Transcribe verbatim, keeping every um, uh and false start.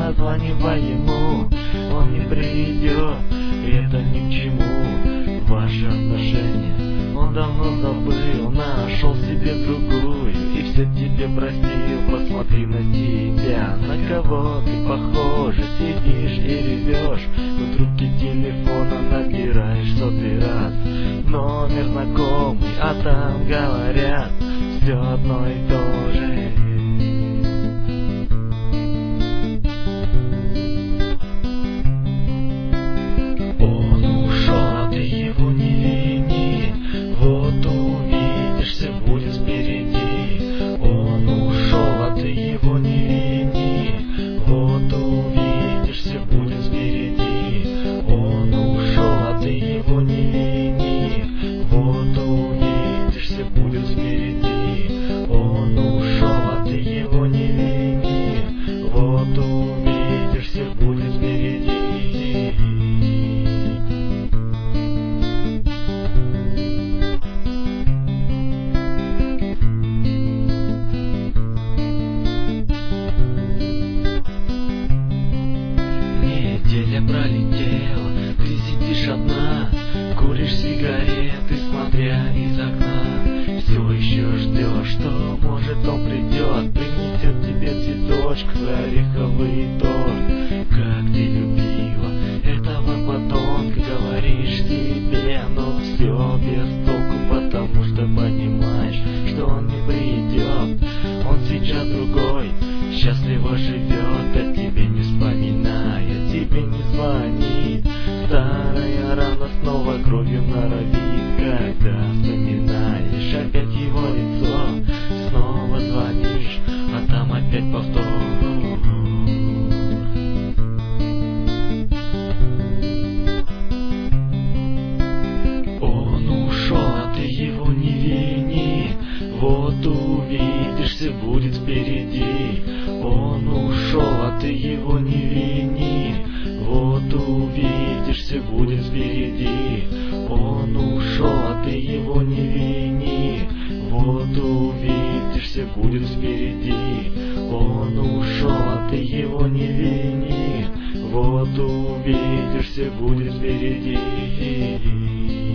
названивай ему, он не придет, это ни к чему. Ваши отношения он давно забыл, нашел себе другую и все тебе простил. Посмотри на себя, на кого ты похожа, сидишь и ревешь, в трубке телефона набираешь сотый раз номер знакомый, а там говорят все одно и то же. Он ушел, а ты его не вини, вот увидишь, все будет впереди. Он ушел, а ты его не вини, вот увидишь, все будет впереди. Он ушел, а ты его не вини, вот увидишь, все будет впереди. Он ушел, а ты его не вини, вот увидишь, все будет впереди. Неделя пролетела, ты сидишь одна, куришь сигареты, смотря из окна. Все еще ждешь, что может он придет, принесет тебе цветочек, ореховый торт. Как ты любила этого подонка, говоришь себе, но все без толку, потому что понимаешь, что он не придет. Он сейчас другой, счастливо живет, а тебе не вспоминает, тебе не звонит. Старая рана снова кровью норовит, когда вспоминаешь опять его лицо. Снова звонишь, а там опять повтор. Он ушел, а ты его не вини, вот увидишь, все будет впереди. Он ушел, а ты его не вини, вот увидишь, все будет впереди. Он ушел, а ты его не вини, вот увидишь, все будет впереди. Он ушел, а ты его не вини, вот увидишь, все будет впереди.